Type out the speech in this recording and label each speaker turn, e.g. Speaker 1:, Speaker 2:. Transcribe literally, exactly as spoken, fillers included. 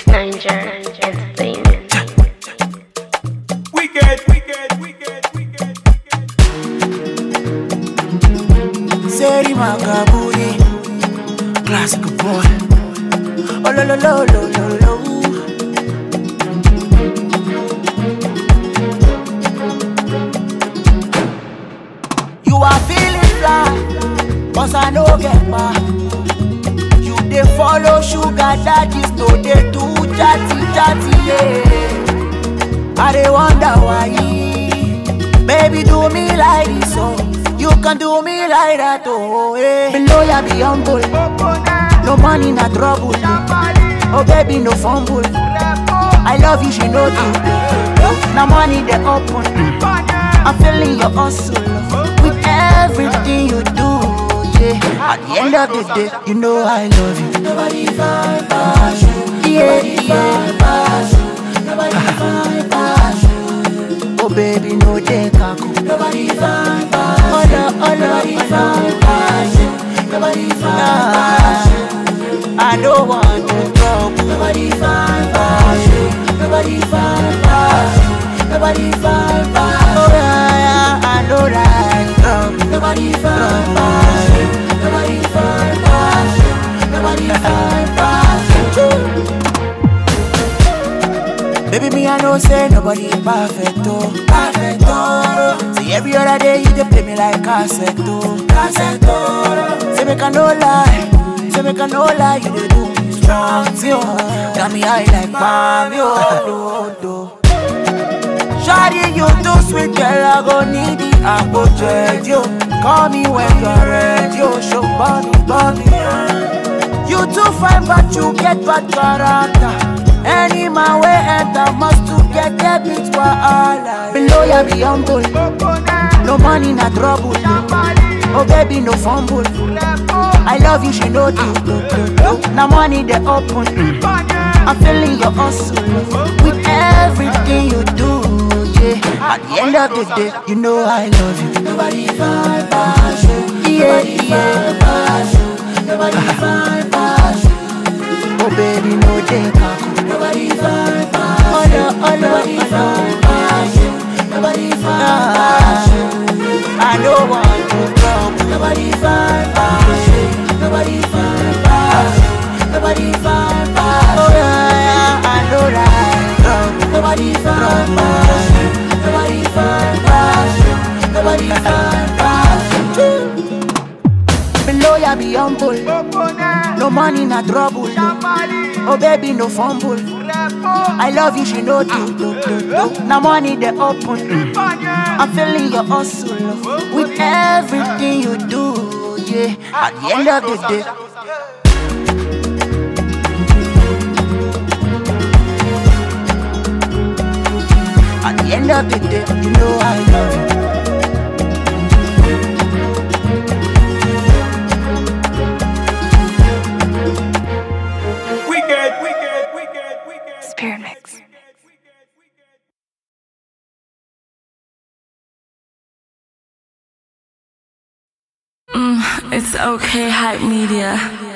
Speaker 1: Niger Entertainment.
Speaker 2: Wicked, wicked, wicked, wicked, wicked.
Speaker 3: Seri Makaburi, classic boy. Oh lo lo lo lo lo lo. You are feeling fly, cause I no get back. You dey follow sugar daddies, no dey too chatty chatty, yeah. I dey wonder why, baby do me like this, oh. You can do me like that, oh, yeah. Below ya be humble, no money, no trouble. Oh baby, no fumble. I love you, she know you. Now money they open. I'm feeling your hustle with everything you do, yeah. At the end of the day, you know I love you. Nobody find pass you. Yeah, yeah. Nobody find pass you. Oh baby, no take a coup. Nobody find pass you. Oh no, oh no, nobody find pass you. Nobody find pass you. I don't want to trouble. Nobody find pass you. Nobody find pass you. Nobody find pass you. Oh yeah, yeah, I know that trouble. Nobody find pass you. Nobody find pass you. Nobody find pass you. Baby, me I know say nobody perfect, oh, perfect, oh. See every other day you dey play me like cassette, oh, cassette, oh. Say make I no lie, say make I no lie, you dey do me strong, see, oh. Got me high like palm, oh, do, do. Shawty, you too sweet, girl, I go need it, I go check you. Call me when you're ready, oh, show body, body. You too fine, but you get bad character. Any man way enter must to get debit for all I. Below ya be humble, no money, no trouble. Oh baby, no fumble. I love you, she know you. Now money they open. I'm feeling your hustle with everything you do, yeah. At the end of the day, you know I love you. Nobody find pass you. Yeah, yeah. Nobody find pass you. Oh baby, no take a coup. Nobody find pass you. Oh no, oh no, nobody find pass you. Nobody find pass you. I don't want to trouble. Nobody find pass you. Nobody find pass you. Nobody find pass you. Oh yeah, yeah, I know that trouble. Nobody find pass you. Nobody find pass you. Nobody find pass you. Below ya be humble, no money, no trouble. Oh baby, no fumble. I love you, she know you. Do, do, do. Now money they open. I'm feeling your hustle with everything you do, yeah. At the end of the day. At the end of the day, you know I love you.
Speaker 2: Wicked, wicked, wicked, wicked.
Speaker 1: Spirit Mix.
Speaker 4: Mm, it's okay, hype media.